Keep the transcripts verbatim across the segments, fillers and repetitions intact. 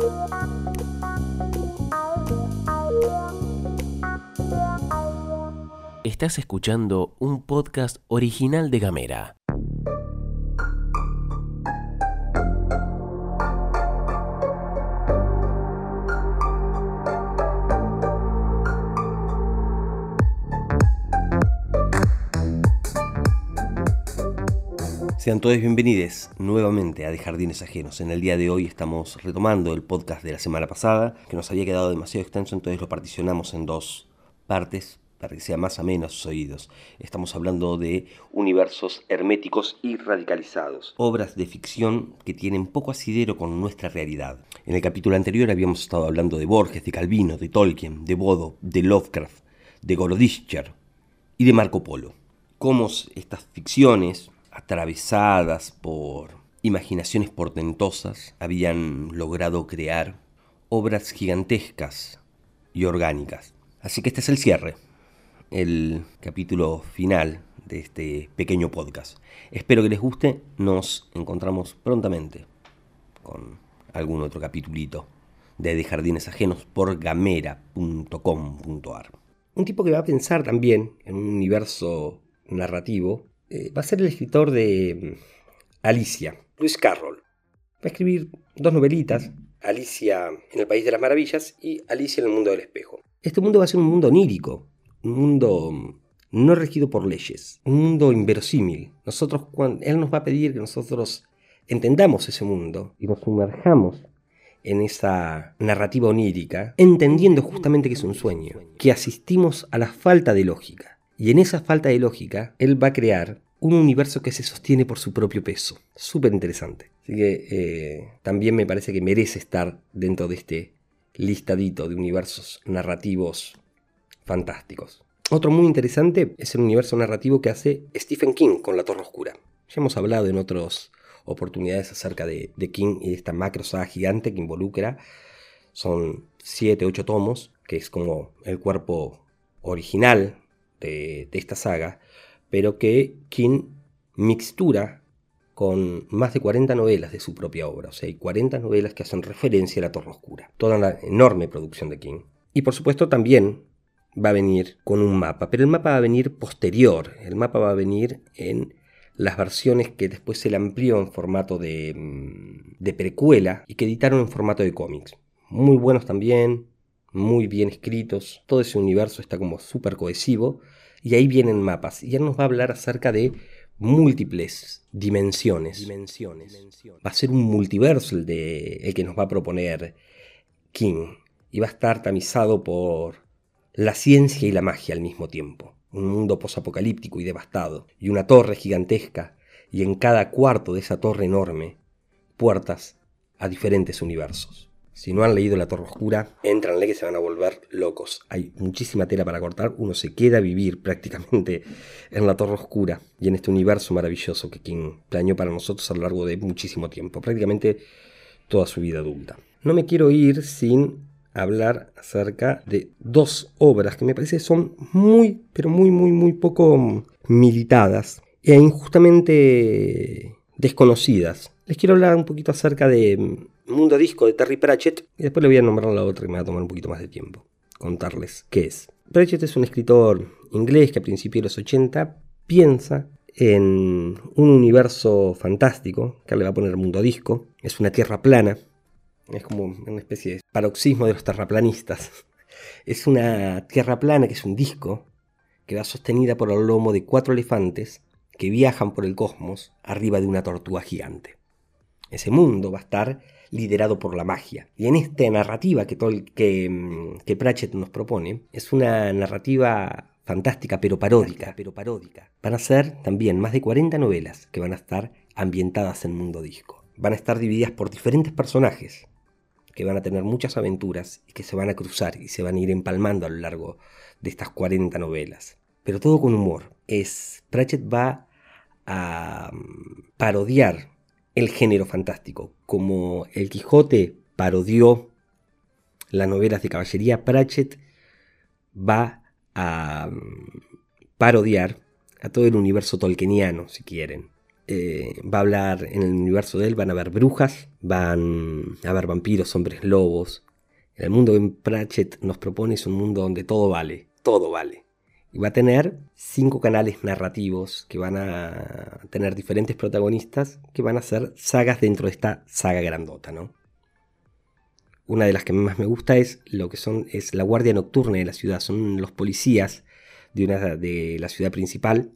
Estás escuchando un podcast original de Gamera. Sean todos bienvenidos nuevamente a De Jardines Ajenos. En el día de hoy estamos retomando el podcast de la semana pasada, que nos había quedado demasiado extenso, entonces lo particionamos en dos partes para que sea más ameno a sus oídos. Estamos hablando de universos herméticos y radicalizados, obras de ficción que tienen poco asidero con nuestra realidad. En el capítulo anterior habíamos estado hablando de Borges, de Calvino, de Tolkien, de Bodo, de Lovecraft, de Gorodischer y de Marco Polo. Cómo estas ficciones, atravesadas por imaginaciones portentosas, habían logrado crear obras gigantescas y orgánicas. Así que este es el cierre, el capítulo final de este pequeño podcast. Espero que les guste, nos encontramos prontamente con algún otro capitulito de De Jardines Ajenos por gamera punto com punto a r. Un tipo que va a pensar también en un universo narrativo Eh, va a ser el escritor de Alicia, Lewis Carroll. Va a escribir dos novelitas, Alicia en el País de las Maravillas y Alicia en el Mundo del Espejo. Este mundo va a ser un mundo onírico, un mundo no regido por leyes, un mundo inverosímil. Nosotros, cuando, él nos va a pedir que nosotros entendamos ese mundo y nos sumerjamos en esa narrativa onírica, entendiendo justamente que es un sueño, que asistimos a la falta de lógica. Y en esa falta de lógica, él va a crear un universo que se sostiene por su propio peso. Súper interesante. Así que eh, también me parece que merece estar dentro de este listadito de universos narrativos fantásticos. Otro muy interesante es el universo narrativo que hace Stephen King con La Torre Oscura. Ya hemos hablado en otras oportunidades acerca de, de King y de esta macro saga gigante que involucra. Son siete, ocho tomos, que es como el cuerpo original De, de esta saga, pero que King mixtura con más de cuarenta novelas de su propia obra. O sea, hay cuarenta novelas que hacen referencia a La Torre Oscura. Toda la enorme producción de King. Y por supuesto también va a venir con un mapa, pero el mapa va a venir posterior. El mapa va a venir en las versiones que después se le amplió en formato de, de precuela y que editaron en formato de cómics. Muy buenos también, muy bien escritos, todo ese universo está como súper cohesivo y ahí vienen mapas y él nos va a hablar acerca de múltiples dimensiones. dimensiones. Va a ser un multiverso el, de, el que nos va a proponer King y va a estar tamizado por la ciencia y la magia al mismo tiempo. Un mundo posapocalíptico y devastado y una torre gigantesca y en cada cuarto de esa torre enorme puertas a diferentes universos. Si no han leído La Torre Oscura, éntranle que se van a volver locos. Hay muchísima tela para cortar. Uno se queda a vivir prácticamente en La Torre Oscura y en este universo maravilloso que King planeó para nosotros a lo largo de muchísimo tiempo. Prácticamente toda su vida adulta. No me quiero ir sin hablar acerca de dos obras que me parece son muy, pero muy, muy, muy poco militadas e injustamente desconocidas. Les quiero hablar un poquito acerca de Mundo Disco de Terry Pratchett y después le voy a nombrar la otra y me va a tomar un poquito más de tiempo contarles qué es. Pratchett es un escritor inglés que a principios de los ochenta piensa en un universo fantástico que le va a poner Mundo Disco. Es una tierra plana, es como una especie de paroxismo de los terraplanistas. Es una tierra plana que es un disco que va sostenida por el lomo de cuatro elefantes que viajan por el cosmos arriba de una tortuga gigante. Ese mundo va a estar liderado por la magia. Y en esta narrativa que, Tol- que, que Pratchett nos propone, es una narrativa fantástica pero paródica, pero paródica. Van a ser también más de cuarenta novelas que van a estar ambientadas en Mundo Disco. Van a estar divididas por diferentes personajes que van a tener muchas aventuras y que se van a cruzar y se van a ir empalmando a lo largo de estas cuarenta novelas. Pero todo con humor. Es, Pratchett va a parodiar el género fantástico. Como el Quijote parodió las novelas de caballería, Pratchett va a parodiar a todo el universo tolkieniano, si quieren. eh, va a hablar, en el universo de él van a haber brujas, van a haber vampiros, hombres lobos. El mundo que Pratchett nos propone es un mundo donde todo vale, todo vale. Y va a tener cinco canales narrativos que van a tener diferentes protagonistas que van a ser sagas dentro de esta saga grandota, ¿no? Una de las que más me gusta es lo que son es la guardia nocturna de la ciudad. Son los policías de, una, de la ciudad principal,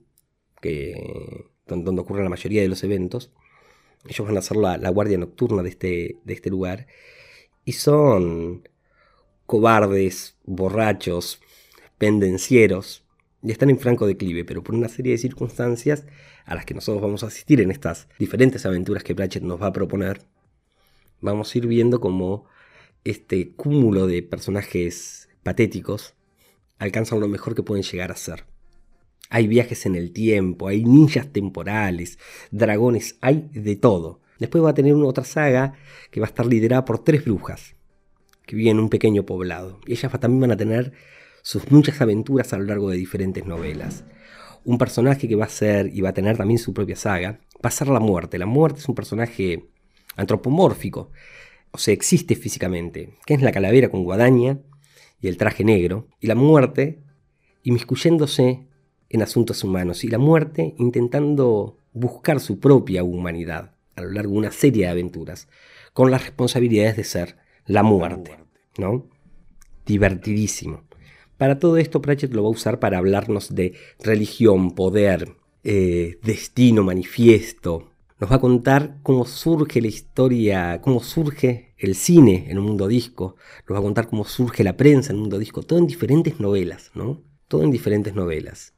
que, donde, donde ocurren la mayoría de los eventos. Ellos van a ser la, la guardia nocturna de este, de este lugar. Y son cobardes, borrachos, pendencieros. Y están en franco declive, pero por una serie de circunstancias a las que nosotros vamos a asistir en estas diferentes aventuras que Pratchett nos va a proponer, vamos a ir viendo cómo este cúmulo de personajes patéticos alcanzan lo mejor que pueden llegar a ser. Hay viajes en el tiempo, hay ninjas temporales, dragones, hay de todo. Después va a tener una otra saga que va a estar liderada por tres brujas que viven en un pequeño poblado. Y ellas también van a tener sus muchas aventuras a lo largo de diferentes novelas. Un personaje que va a ser, y va a tener también su propia saga, va a ser la Muerte. La Muerte es un personaje antropomórfico, o sea, existe físicamente, que es la calavera con guadaña y el traje negro, y la Muerte inmiscuyéndose en asuntos humanos, y la Muerte intentando buscar su propia humanidad a lo largo de una serie de aventuras, con las responsabilidades de ser la Muerte, ¿no? Divertidísimo. Para todo esto, Pratchett lo va a usar para hablarnos de religión, poder, eh, destino, manifiesto. Nos va a contar cómo surge la historia, cómo surge el cine en un mundo disco. Nos va a contar cómo surge la prensa en un mundo disco. Todo en diferentes novelas, ¿no? Todo en diferentes novelas.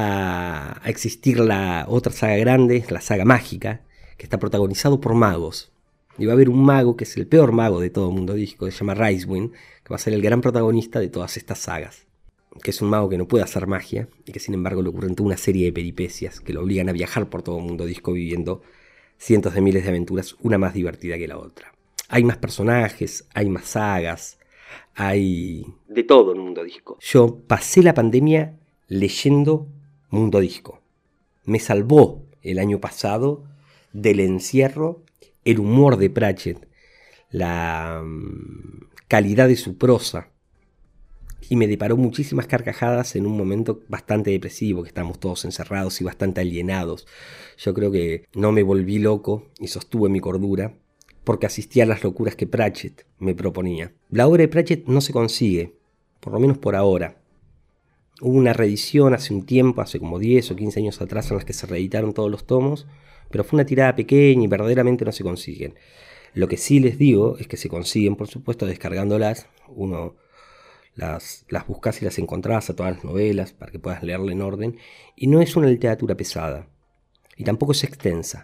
Va a existir la otra saga grande, la saga mágica, que está protagonizado por magos. Y va a haber un mago que es el peor mago de todo mundo disco, que se llama Rizewin, que va a ser el gran protagonista de todas estas sagas. Que es un mago que no puede hacer magia y que sin embargo le ocurren toda una serie de peripecias que lo obligan a viajar por todo mundo disco viviendo cientos de miles de aventuras, una más divertida que la otra. Hay más personajes, hay más sagas, hay de todo en Mundo Disco. Yo pasé la pandemia leyendo Mundo Disco. Me salvó el año pasado del encierro, el humor de Pratchett, la um, calidad de su prosa, y me deparó muchísimas carcajadas en un momento bastante depresivo, que estábamos todos encerrados y bastante alienados. Yo creo que no me volví loco y sostuve mi cordura porque asistí a las locuras que Pratchett me proponía. La obra de Pratchett no se consigue, por lo menos por ahora. Hubo una reedición hace un tiempo, hace como diez o quince años atrás, en las que se reeditaron todos los tomos, pero fue una tirada pequeña y verdaderamente no se consiguen. Lo que sí les digo es que se consiguen, por supuesto, descargándolas. Uno Las, las buscas y las encontrás a todas las novelas para que puedas leerla en orden, y no es una literatura pesada y tampoco es extensa.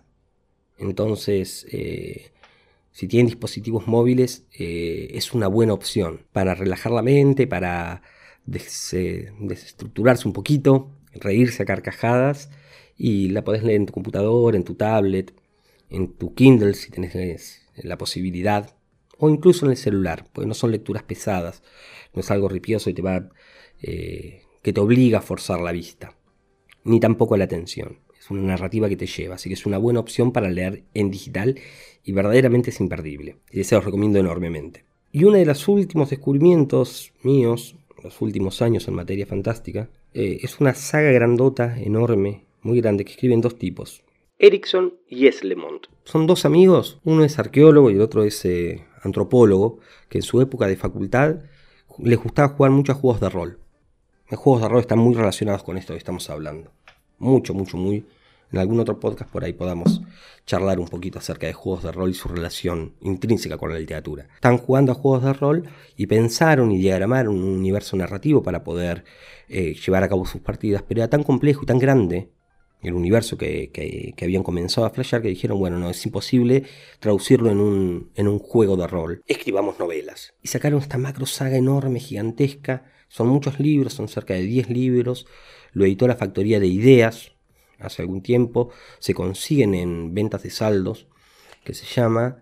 Entonces eh, si tienen dispositivos móviles eh, es una buena opción para relajar la mente, para des, eh, desestructurarse un poquito, reírse a carcajadas, y la podés leer en tu computador, en tu tablet, en tu Kindle si tenés la posibilidad, o incluso en el celular, porque no son lecturas pesadas. No es algo ripioso y te va, eh, que te obliga a forzar la vista, ni tampoco la atención. Es una narrativa que te lleva, así que es una buena opción para leer en digital y verdaderamente es imperdible. Y se los recomiendo enormemente. Y uno de los últimos descubrimientos míos, los últimos años en materia fantástica, eh, es una saga grandota, enorme, muy grande, que escriben dos tipos: Erickson y Eslemont. Son dos amigos, uno es arqueólogo y el otro es eh, antropólogo, que en su época de facultad les gustaba jugar mucho a juegos de rol. Los juegos de rol están muy relacionados con esto que estamos hablando. Mucho, mucho, muy. En algún otro podcast por ahí podamos charlar un poquito acerca de juegos de rol y su relación intrínseca con la literatura. Están jugando a juegos de rol y pensaron y diagramaron un universo narrativo para poder eh, llevar a cabo sus partidas, pero era tan complejo y tan grande el universo que, que, que habían comenzado a flashear, que dijeron, bueno, no, es imposible traducirlo en un, en un juego de rol. Escribamos novelas. Y sacaron esta macro saga enorme, gigantesca. Son muchos libros, son cerca de diez libros. Lo editó la Factoría de Ideas hace algún tiempo. Se consiguen en ventas de saldos, que se llama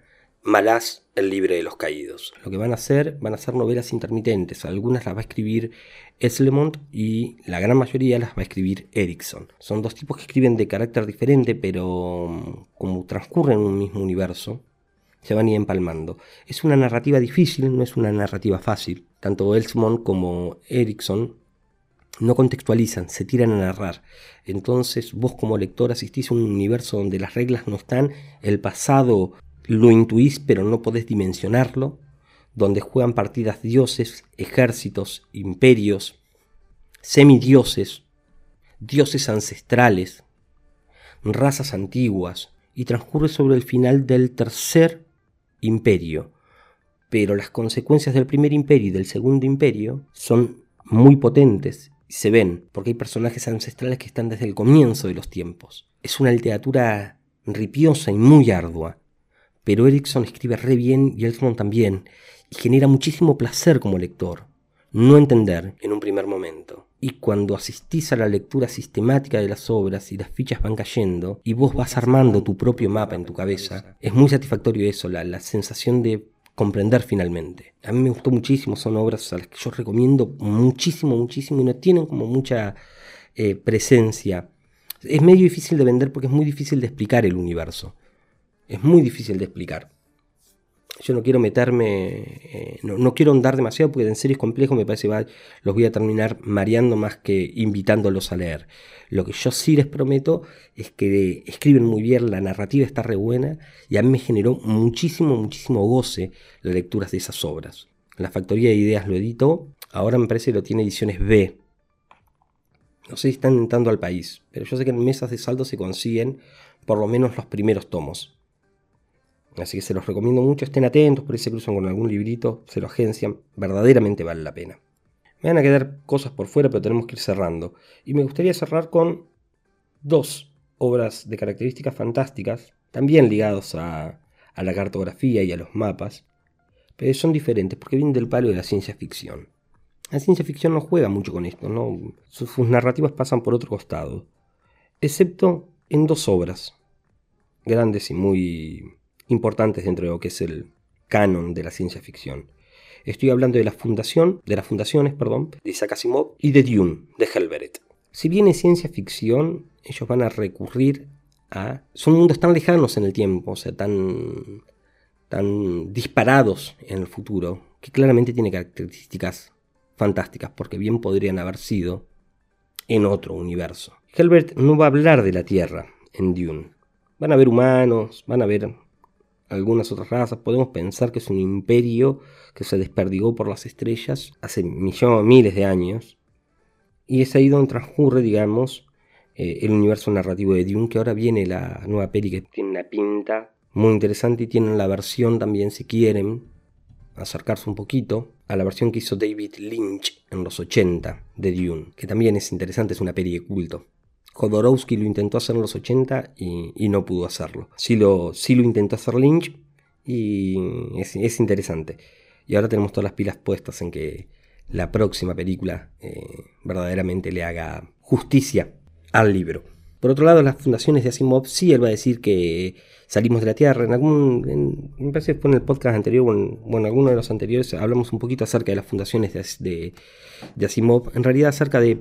Malaz, el libre de los caídos. Lo que van a hacer, van a ser novelas intermitentes. Algunas las va a escribir Eslemont y la gran mayoría las va a escribir Erikson. Son dos tipos que escriben de carácter diferente, pero como transcurren en un mismo universo, se van a ir empalmando. Es una narrativa difícil, no es una narrativa fácil. Tanto Eslemont como Erikson no contextualizan, se tiran a narrar. Entonces vos como lector asistís a un universo donde las reglas no están, el pasado lo intuís pero no podés dimensionarlo, donde juegan partidas dioses, ejércitos, imperios, semidioses, dioses ancestrales, razas antiguas, y transcurre sobre el final del tercer imperio. Pero las consecuencias del primer imperio y del segundo imperio son muy potentes y se ven, porque hay personajes ancestrales que están desde el comienzo de los tiempos. Es una literatura ripiosa y muy ardua, pero Erikson escribe re bien y Eslemont también, y genera muchísimo placer como lector no entender en un primer momento. Y cuando asistís a la lectura sistemática de las obras y las fichas van cayendo y vos vas armando tu propio mapa en tu cabeza, es muy satisfactorio eso, la, la sensación de comprender finalmente. A mí me gustó muchísimo, son obras a las que yo recomiendo muchísimo, muchísimo, y no tienen como mucha eh, presencia. Es medio difícil de vender porque es muy difícil de explicar el universo. Es muy difícil de explicar. Yo no quiero meterme, eh, no, no quiero ahondar demasiado porque en serio es complejo, me parece que va, los voy a terminar mareando más que invitándolos a leer. Lo que yo sí les prometo es que escriben muy bien, la narrativa está re buena y a mí me generó muchísimo, muchísimo goce las lecturas de esas obras. La Factoría de Ideas lo editó, ahora me parece que lo tiene Ediciones B. No sé si están entrando al país, pero yo sé que en mesas de saldo se consiguen por lo menos los primeros tomos. Así que se los recomiendo mucho, estén atentos, por ahí se cruzan con algún librito, se lo agencian, verdaderamente vale la pena. Me van a quedar cosas por fuera, pero tenemos que ir cerrando. Y me gustaría cerrar con dos obras de características fantásticas, también ligados a, a la cartografía y a los mapas, pero son diferentes porque vienen del palo de la ciencia ficción. La ciencia ficción no juega mucho con esto, ¿no? Sus, sus narrativas pasan por otro costado, excepto en dos obras grandes y muy importantes dentro de lo que es el canon de la ciencia ficción. Estoy hablando de la fundación, de las fundaciones, perdón, de Isaac Asimov y de Dune, de Hal Barrett. Si bien es ciencia ficción, ellos van a recurrir a... son mundos tan lejanos en el tiempo, o sea, tan, tan disparados en el futuro, que claramente tiene características fantásticas, porque bien podrían haber sido en otro universo. Hal Barrett no va a hablar de la Tierra en Dune. Van a haber humanos, van a haber algunas otras razas, podemos pensar que es un imperio que se desperdigó por las estrellas hace millones, miles de años, y es ahí donde transcurre, digamos, eh, el universo narrativo de Dune, que ahora viene la nueva peli que tiene una pinta muy interesante y tienen la versión también, si quieren acercarse un poquito, a la versión que hizo David Lynch en los ochenta de Dune, que también es interesante, es una peli de culto. Jodorowsky lo intentó hacer en los ochenta y, y no pudo hacerlo. Sí lo, sí lo intentó hacer Lynch y es, es interesante. Y ahora tenemos todas las pilas puestas en que la próxima película eh, verdaderamente le haga justicia al libro. Por otro lado, las fundaciones de Asimov, sí, él va a decir que salimos de la Tierra. En algún, en, me parece que fue en el podcast anterior, o en, bueno, en alguno de los anteriores, hablamos un poquito acerca de las fundaciones de, de, de Asimov. En realidad, acerca de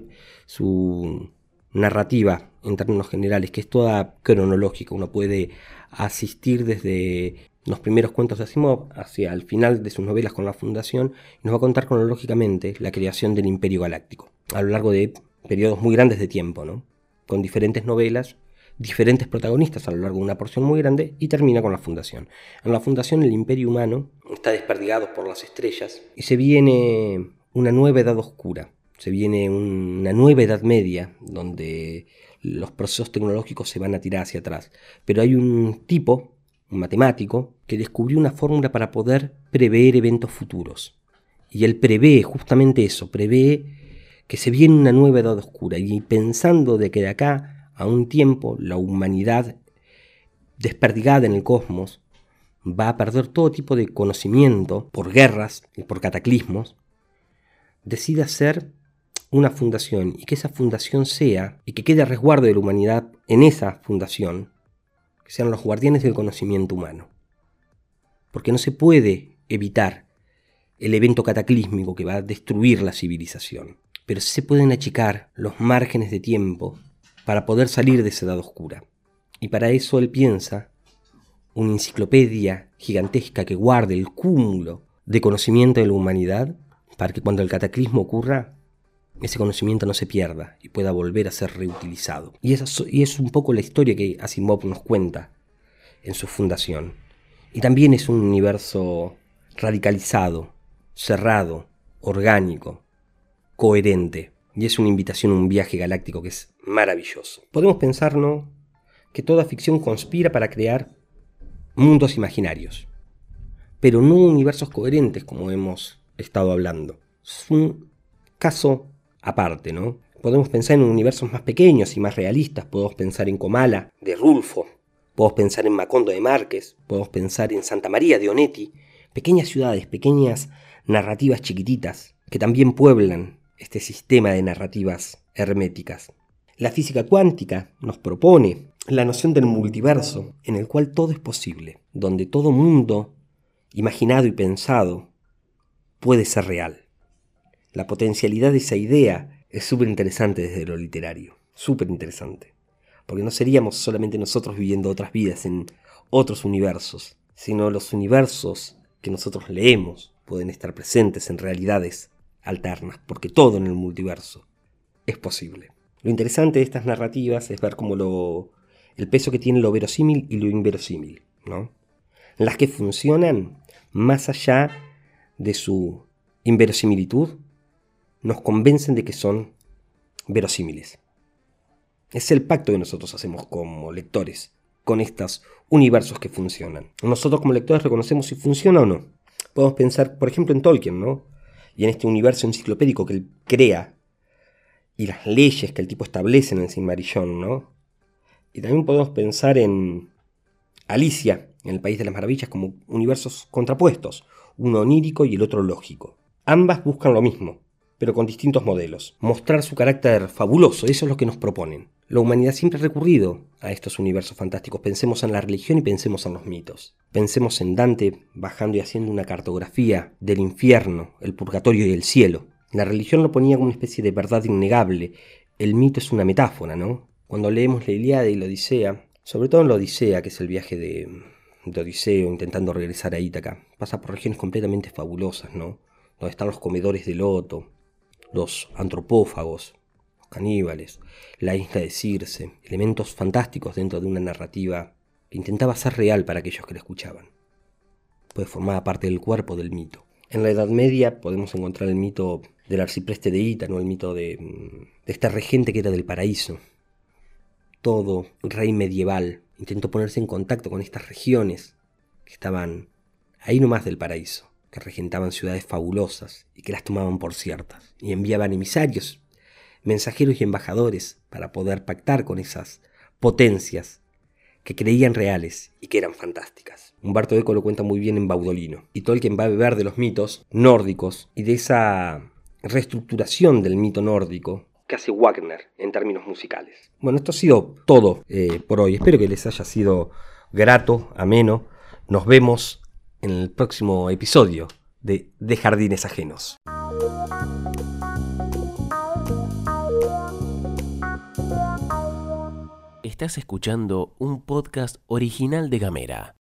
su narrativa en términos generales, que es toda cronológica. Uno puede asistir desde los primeros cuentos de Asimov hacia el final de sus novelas con la Fundación, y nos va a contar cronológicamente la creación del Imperio Galáctico a lo largo de periodos muy grandes de tiempo, ¿no? Con diferentes novelas, diferentes protagonistas a lo largo de una porción muy grande, y termina con la Fundación. En la Fundación el Imperio humano está desperdigado por las estrellas y se viene una nueva edad oscura. Se viene una nueva Edad Media, donde los procesos tecnológicos se van a tirar hacia atrás. Pero hay un tipo, un matemático, que descubrió una fórmula para poder prever eventos futuros. Y él prevé justamente eso, prevé que se viene una nueva Edad Oscura. Y pensando de que de acá a un tiempo la humanidad desperdigada en el cosmos va a perder todo tipo de conocimiento por guerras y por cataclismos, decide hacer una fundación, y que esa fundación sea, y que quede a resguardo de la humanidad en esa fundación, que sean los guardianes del conocimiento humano. porque no se puede evitar el evento cataclísmico que va a destruir la civilización. Pero sí se pueden achicar los márgenes de tiempo para poder salir de esa edad oscura. Y para eso él piensa una enciclopedia gigantesca que guarde el cúmulo de conocimiento de la humanidad para que cuando el cataclismo ocurra, ese conocimiento no se pierda y pueda volver a ser reutilizado. Y eso, y es un poco la historia que Asimov nos cuenta en su fundación. Y también es un universo radicalizado, cerrado, orgánico, coherente. Y es una invitación a un viaje galáctico que es maravilloso. Podemos pensar, ¿no?, que toda ficción conspira para crear mundos imaginarios, pero no universos coherentes como hemos estado hablando. Es un caso aparte, ¿no? Podemos pensar en universos más pequeños y más realistas. Podemos pensar en Comala, de Rulfo. Podemos pensar en Macondo de Márquez. Podemos pensar en Santa María de Onetti. Pequeñas ciudades, pequeñas narrativas chiquititas que también pueblan este sistema de narrativas herméticas. La física cuántica nos propone la noción del multiverso, en el cual todo es posible, donde todo mundo imaginado y pensado puede ser real. La potencialidad de esa idea es súper interesante desde lo literario, súper interesante, porque no seríamos solamente nosotros viviendo otras vidas en otros universos, sino los universos que nosotros leemos pueden estar presentes en realidades alternas, porque todo en el multiverso es posible. Lo interesante de estas narrativas es ver cómo lo, el peso que tiene lo verosímil y lo inverosímil, ¿no? Las que funcionan más allá de su inverosimilitud nos convencen de que son verosímiles. Es el pacto que nosotros hacemos como lectores con estos universos que funcionan. Nosotros como lectores reconocemos si funciona o no. Podemos pensar, por ejemplo, en Tolkien, ¿no? Y en este universo enciclopédico que él crea y las leyes que el tipo establece en el Silmarillón, ¿no? Y también podemos pensar en Alicia, en el País de las Maravillas, como universos contrapuestos, uno onírico y el otro lógico. Ambas buscan lo mismo, pero con distintos modelos. Mostrar su carácter fabuloso, eso es lo que nos proponen. La humanidad siempre ha recurrido a estos universos fantásticos. Pensemos en la religión y pensemos en los mitos. Pensemos en Dante bajando y haciendo una cartografía del infierno, el purgatorio y el cielo. La religión lo ponía como una especie de verdad innegable. El mito es una metáfora, ¿no? Cuando leemos la Ilíada y la Odisea, sobre todo en la Odisea, que es el viaje de, de Odiseo intentando regresar a Ítaca, pasa por regiones completamente fabulosas, ¿no? Donde están los comedores de loto, los antropófagos, los caníbales, la isla de Circe, elementos fantásticos dentro de una narrativa que intentaba ser real para aquellos que la escuchaban. Pues formaba parte del cuerpo del mito. En la Edad Media podemos encontrar el mito del arcipreste de Ita, ¿no? El mito de, de este regente que era del paraíso. Todo rey medieval intentó ponerse en contacto con estas regiones que estaban ahí nomás del paraíso, que regentaban ciudades fabulosas y que las tomaban por ciertas, y enviaban emisarios, mensajeros y embajadores para poder pactar con esas potencias que creían reales y que eran fantásticas. Umberto Eco lo cuenta muy bien en Baudolino, y Tolkien va a beber de los mitos nórdicos y de esa reestructuración del mito nórdico que hace Wagner en términos musicales. Bueno, esto ha sido todo eh, por hoy. Espero que les haya sido grato, ameno. Nos vemos en el próximo episodio de De Jardines Ajenos. Estás escuchando un podcast original de Gamera.